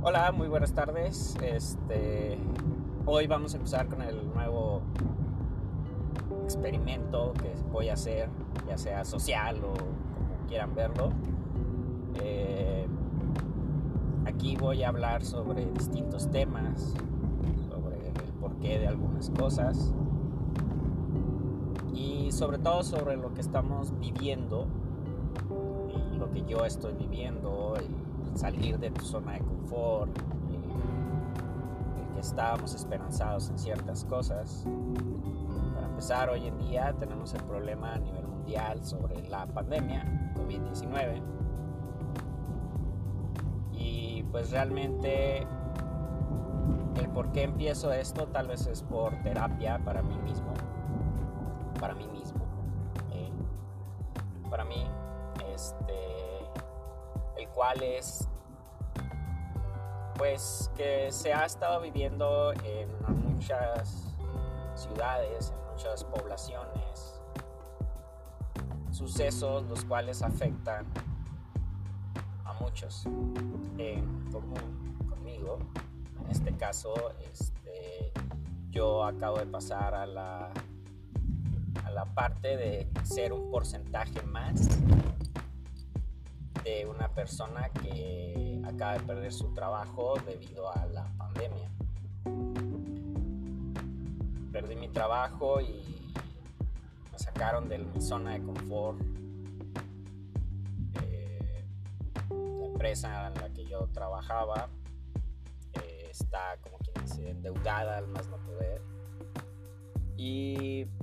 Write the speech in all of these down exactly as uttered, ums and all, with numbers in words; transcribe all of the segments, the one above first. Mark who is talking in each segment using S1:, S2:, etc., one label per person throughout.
S1: Hola, muy buenas tardes. Este, hoy vamos a empezar con el nuevo experimento que voy a hacer, ya sea social o como quieran verlo. Eh, aquí voy a hablar sobre distintos temas, sobre el porqué de algunas cosas y sobre todo sobre lo que estamos viviendo y lo que yo estoy viviendo, y salir de tu zona de confort, el que estábamos esperanzados en ciertas cosas. Para empezar, hoy en día tenemos el problema a nivel mundial sobre la pandemia covid diecinueve, y pues realmente el por qué empiezo esto tal vez es por terapia para mí mismo, para mí mismo, eh, para mí, este, el cual es pues que se ha estado viviendo en muchas ciudades, en muchas poblaciones, sucesos los cuales afectan a muchos en común conmigo. En este caso, este, yo acabo de pasar a la, a la parte de ser un porcentaje más de una persona que acaba de perder su trabajo debido a la pandemia. Perdí mi trabajo y me sacaron de mi zona de confort. Eh, la empresa en la que yo trabajaba eh, está, como quien dice, endeudada al más no poder. Y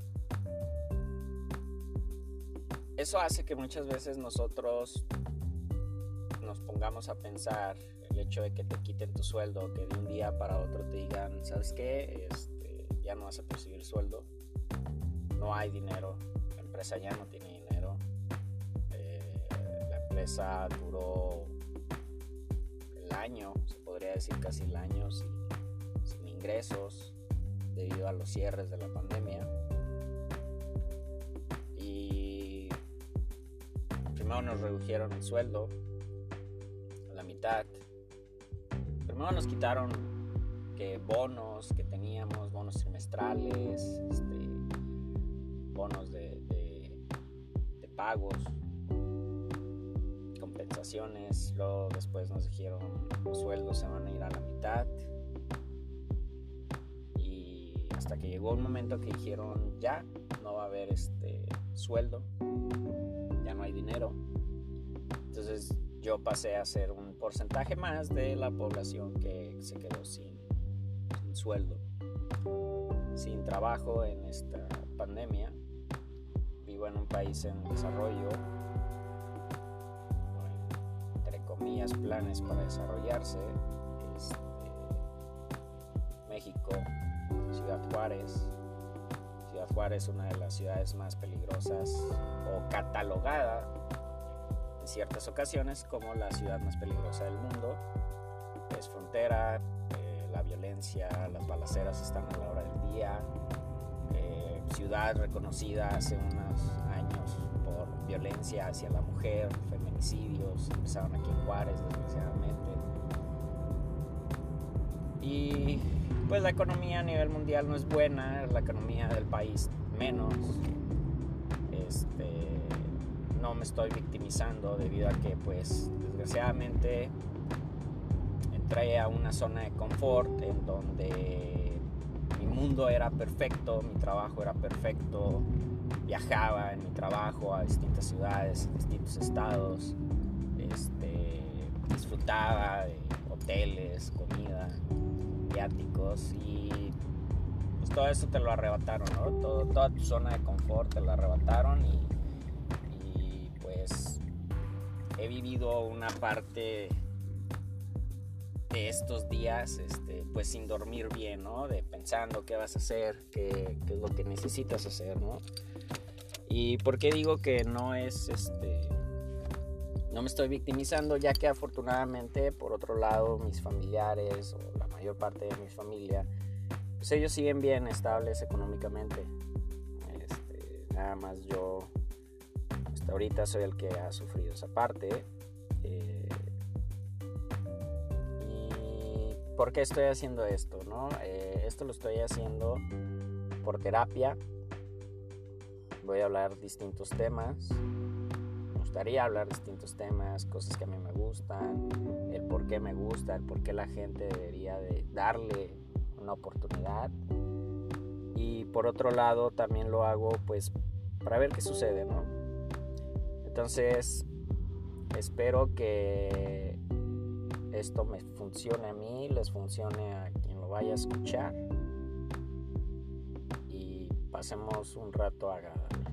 S1: eso hace que muchas veces nosotros nos pongamos a pensar el hecho de que te quiten tu sueldo, que de un día para otro te digan, ¿sabes qué? Este, ya no vas a percibir sueldo, no hay dinero, la empresa ya no tiene dinero, eh, la empresa duró el año, se podría decir casi el año, sin, sin ingresos debido a los cierres de la pandemia. Primero nos redujeron el sueldo a la mitad. Primero nos quitaron que bonos que teníamos, bonos trimestrales, este, bonos de, de, de pagos, compensaciones. Luego después nos dijeron los sueldos se van a ir a la mitad. Y hasta que llegó un momento que dijeron ya no va a haber este sueldo, ya no hay dinero. Entonces yo pasé a ser un porcentaje más de la población que se quedó sin, sin sueldo, sin trabajo en esta pandemia. Vivo en un país en desarrollo, entre comillas, planes para desarrollarse. Este, México, Ciudad Juárez. Ciudad Juárez es una de las ciudades más peligrosas, o catalogada en ciertas ocasiones como la ciudad más peligrosa del mundo. Es frontera, eh, la violencia, las balaceras están a la hora del día. Eh, ciudad reconocida hace unos años por violencia hacia la mujer, feminicidios, empezaron aquí en Juárez, desgraciadamente. Y pues la economía a nivel mundial no es buena, la economía del país menos. Este, no me estoy victimizando debido a que pues desgraciadamente entré a una zona de confort en donde mi mundo era perfecto, mi trabajo era perfecto, viajaba en mi trabajo a distintas ciudades, distintos estados, este, disfrutaba de hoteles, comida, viáticos, y pues todo eso te lo arrebataron, ¿no? Todo, toda tu zona de confort te lo arrebataron, y, y pues he vivido una parte de estos días este, pues sin dormir bien, ¿no? De pensando qué vas a hacer, qué, qué es lo que necesitas hacer, ¿no? Y por qué digo que no es este no me estoy victimizando, ya que afortunadamente por otro lado mis familiares o la mayor parte de mi familia, pues ellos siguen bien estables económicamente. Este, nada más yo hasta ahorita soy el que ha sufrido esa parte, eh, ¿por qué estoy haciendo esto, no? Eh, esto lo estoy haciendo por terapia. Voy a hablar distintos temas. Me gustaría hablar distintos temas, cosas que a mí me gustan, el por qué me gusta, el por qué la gente debería de darle una oportunidad. Y por otro lado también lo hago pues para ver qué sucede, ¿no? Entonces espero que esto me funcione a mí, les funcione a quien lo vaya a escuchar y pasemos un rato agradable.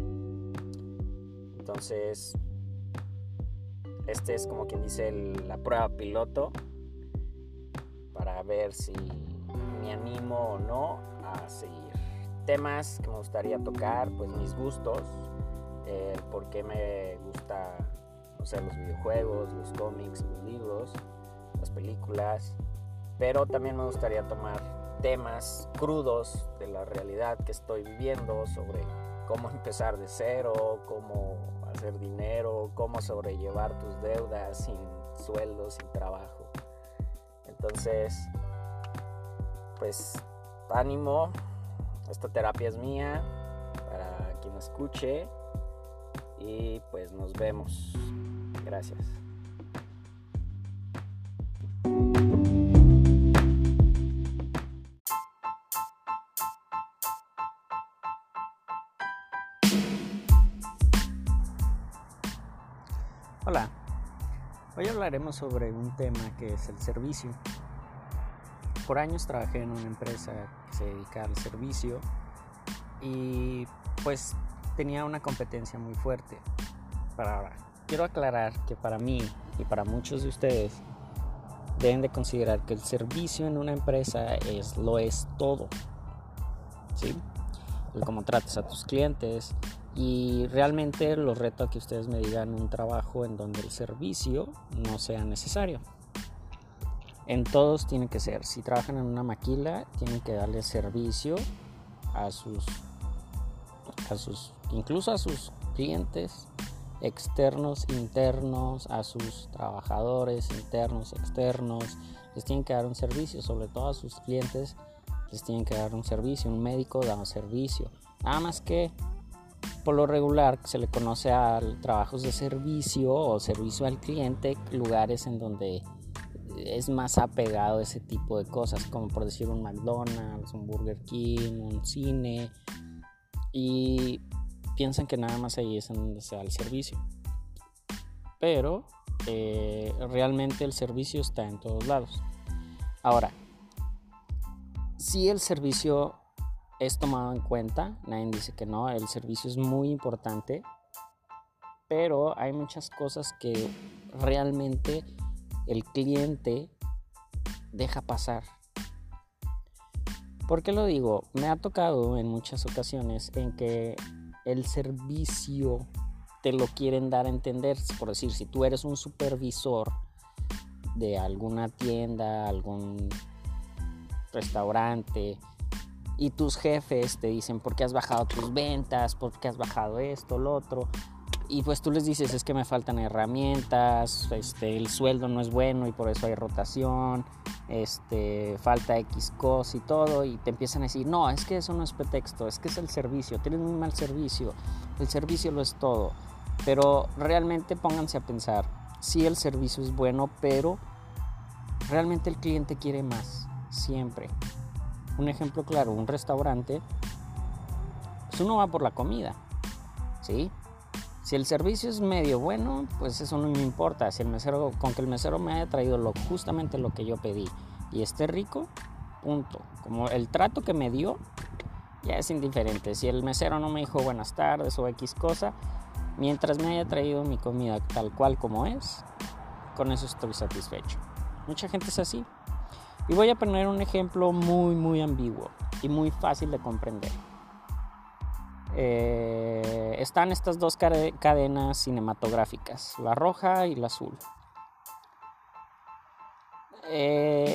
S1: Entonces, este es como quien dice el, la prueba piloto para ver si me animo o no a seguir. Temas que me gustaría tocar, pues mis gustos, el eh, por qué me gusta, o sea, los videojuegos, los cómics, los libros, las películas, pero también me gustaría tomar temas crudos de la realidad que estoy viviendo sobre cómo empezar de cero, cómo hacer dinero, cómo sobrellevar tus deudas sin sueldo, sin trabajo. Entonces, pues ánimo, esta terapia es mía para quien escuche y pues nos vemos. Gracias. Hola, hoy hablaremos sobre un tema que es el servicio. Por años trabajé en una empresa que se dedica al servicio y pues tenía una competencia muy fuerte. Para ahora, quiero aclarar que para mí y para muchos de ustedes deben de considerar que el servicio en una empresa es lo es todo, ¿sí? El cómo tratas a tus clientes. Y realmente los reto a que ustedes me digan un trabajo en donde el servicio no sea necesario. En todos tiene que ser. Si trabajan en una maquila, tienen que darle servicio a sus, a sus, incluso a sus clientes externos, internos, a sus trabajadores internos, externos. Les tienen que dar un servicio, sobre todo a sus clientes les tienen que dar un servicio. Un médico da un servicio. Nada más que por lo regular se le conoce a trabajos de servicio o servicio al cliente, lugares en donde es más apegado a ese tipo de cosas, como por decir un McDonald's, un Burger King, un cine, y piensan que nada más ahí es en donde se da el servicio. Pero eh, realmente el servicio está en todos lados. Ahora, si el servicio es tomado en cuenta, nadie dice que no, el servicio es muy importante, pero hay muchas cosas que realmente el cliente deja pasar. ¿Por qué lo digo? Me ha tocado en muchas ocasiones en que el servicio te lo quieren dar a entender. Por decir, si tú eres un supervisor de alguna tienda, algún restaurante, y tus jefes te dicen por qué has bajado tus ventas, por qué has bajado esto, lo otro, y pues tú les dices es que me faltan herramientas, este, el sueldo no es bueno y por eso hay rotación, este, falta X cosa y todo, y te empiezan a decir no, es que eso no es pretexto, es que es el servicio, tienes muy mal servicio, el servicio lo es todo. Pero realmente pónganse a pensar, sí, el servicio es bueno, pero realmente el cliente quiere más, siempre. Un ejemplo claro, un restaurante, pues uno va por la comida, ¿sí? Si el servicio es medio bueno, pues eso no me importa. Si el mesero, con que el mesero me haya traído lo, justamente lo que yo pedí y esté rico, punto. Como el trato que me dio, ya es indiferente. Si el mesero no me dijo buenas tardes o X cosa, mientras me haya traído mi comida tal cual como es, con eso estoy satisfecho. Mucha gente es así. Y voy a poner un ejemplo muy, muy ambiguo y muy fácil de comprender. Eh, están estas dos cadenas cinematográficas, la roja y la azul. Eh,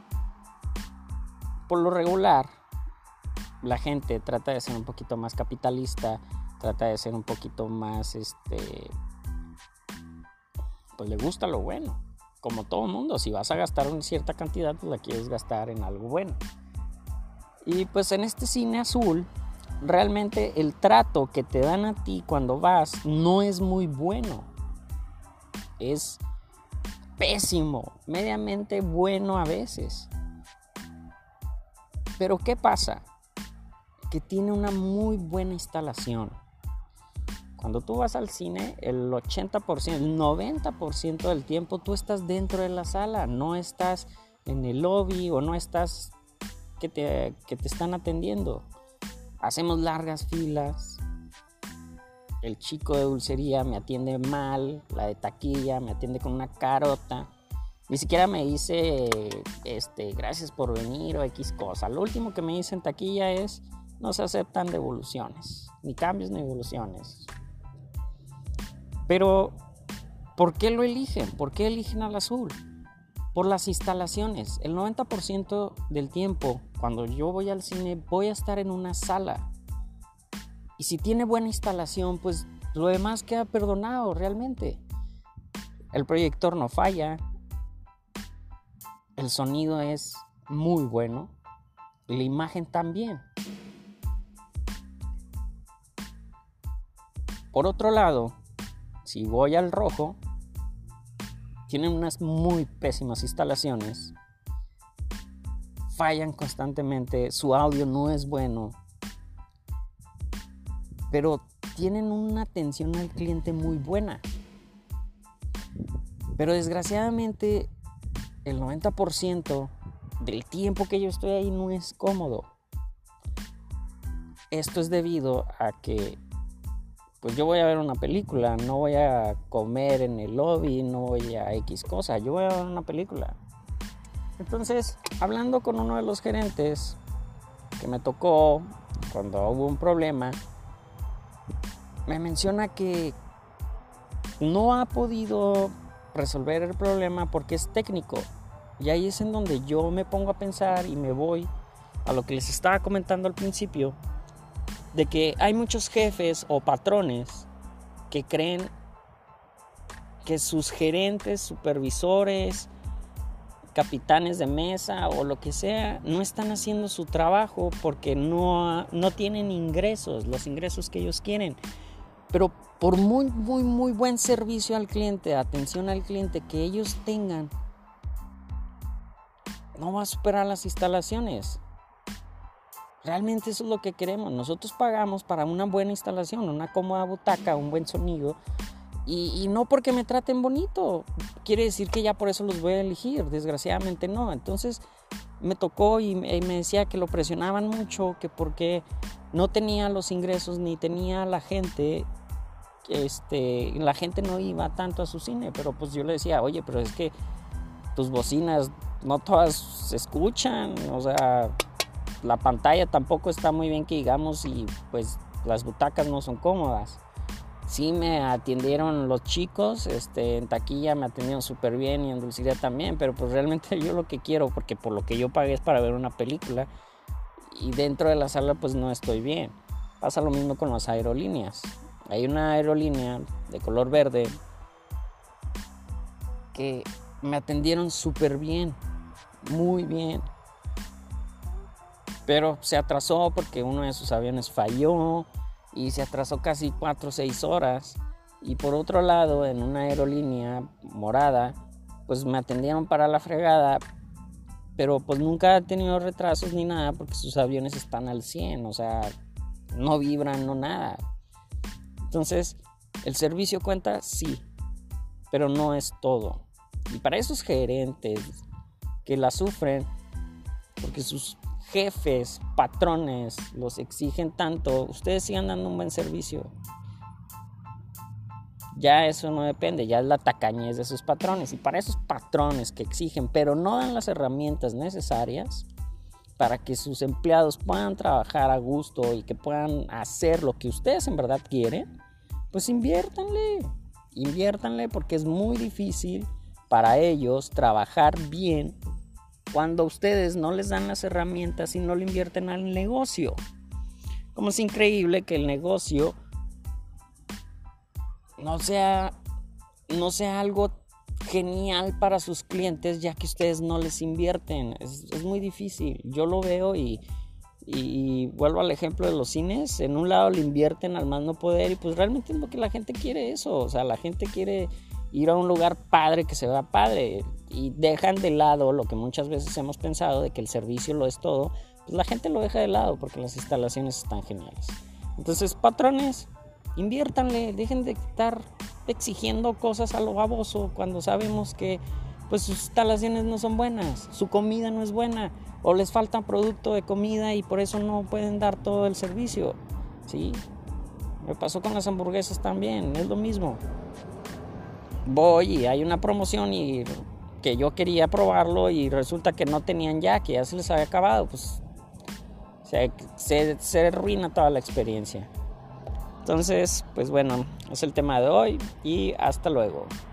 S1: por lo regular, la gente trata de ser un poquito más capitalista, trata de ser un poquito más, este, pues le gusta lo bueno. como todo mundo, si vas a gastar una cierta cantidad, pues la quieres gastar en algo bueno. Y pues en este cine azul, realmente el trato que te dan a ti cuando vas no es muy bueno. Es pésimo, mediamente bueno a veces. Pero ¿qué pasa? Que tiene una muy buena instalación. Cuando tú vas al cine, el ochenta por ciento, el noventa por ciento del tiempo tú estás dentro de la sala, no estás en el lobby o no estás que te, que te están atendiendo. Hacemos largas filas, el chico de dulcería me atiende mal, la de taquilla me atiende con una carota, ni siquiera me dice este, gracias por venir o X cosa. Lo último que me dice en taquilla es no se aceptan devoluciones, ni cambios ni devoluciones. Pero, ¿por qué lo eligen? ¿Por qué eligen al azul? Por las instalaciones. El noventa por ciento del tiempo, cuando yo voy al cine, voy a estar en una sala. Y si tiene buena instalación, pues lo demás queda perdonado realmente. El proyector no falla. El sonido es muy bueno. Y la imagen también. Por otro lado, si voy al rojo, tienen unas muy pésimas instalaciones, fallan constantemente, su audio no es bueno, pero tienen una atención al cliente muy buena. Pero desgraciadamente el noventa por ciento del tiempo que yo estoy ahí no es cómodo. Esto es debido a que pues yo voy a ver una película, no voy a comer en el lobby, no voy a X cosa, yo voy a ver una película. Entonces, hablando con uno de los gerentes que me tocó cuando hubo un problema, me menciona que no ha podido resolver el problema porque es técnico. Y ahí es en donde yo me pongo a pensar y me voy a lo que les estaba comentando al principio, de que hay muchos jefes o patrones que creen que sus gerentes, supervisores, capitanes de mesa o lo que sea, no están haciendo su trabajo porque no, no tienen ingresos, los ingresos que ellos quieren. Pero por muy, muy, muy buen servicio al cliente, atención al cliente que ellos tengan, no va a superar las instalaciones. Realmente eso es lo que queremos. Nosotros pagamos para una buena instalación, una cómoda butaca, un buen sonido. Y, y no porque me traten bonito quiere decir que ya por eso los voy a elegir. Desgraciadamente no. Entonces me tocó y me, y me decía que lo presionaban mucho, que porque no tenía los ingresos ni tenía la gente, este, la gente no iba tanto a su cine. Pero pues yo le decía, oye, pero es que tus bocinas no todas se escuchan, o sea, la pantalla tampoco está muy bien que digamos y pues las butacas no son cómodas. Sí me atendieron los chicos, este, en taquilla me atendieron súper bien y en dulcería también, pero pues realmente yo lo que quiero, porque por lo que yo pagué es para ver una película y dentro de la sala pues no estoy bien. Pasa lo mismo con las aerolíneas. Hay una aerolínea de color verde que me atendieron súper bien, muy bien. Pero se atrasó porque uno de sus aviones falló y se atrasó casi cuatro o seis horas. Y por otro lado, en una aerolínea morada, pues me atendieron para la fregada, pero pues nunca ha tenido retrasos ni nada porque sus aviones están al cien, o sea, no vibran, no nada. Entonces, ¿el servicio cuenta? Sí, pero no es todo. Y para esos gerentes que la sufren, porque sus jefes, patrones los exigen tanto, ustedes sigan dando un buen servicio. Ya eso no depende, ya es la tacañez de sus patrones. Y para esos patrones que exigen, pero no dan las herramientas necesarias para que sus empleados puedan trabajar a gusto y que puedan hacer lo que ustedes en verdad quieren, pues inviértanle, inviértanle porque es muy difícil para ellos trabajar bien cuando ustedes no les dan las herramientas y no le invierten al negocio. Como es increíble que el negocio no sea, no sea algo
S2: genial para sus clientes, ya que ustedes no les invierten. Es, es muy difícil. Yo lo veo y, y, y vuelvo al ejemplo de los cines. En un lado le invierten al más no poder y pues realmente es lo que la gente quiere eso. O sea, la gente quiere ir a un lugar padre, que se vea padre, y dejan de lado lo que muchas veces hemos pensado de que el servicio lo es todo. Pues la gente lo deja de lado porque las instalaciones están geniales. Entonces, patrones, inviértanle, dejen de estar exigiendo cosas a lo baboso cuando sabemos que pues sus instalaciones no son buenas, su comida no es buena, o les falta producto de comida y por eso no pueden dar todo el servicio. ¿Sí? Me pasó con las hamburguesas también, es lo mismo. Voy y hay una promoción y que yo quería probarlo y resulta que no tenían ya, que ya se les había acabado, pues se, se, se arruina toda la experiencia. Entonces, pues bueno, es el tema de hoy y hasta luego.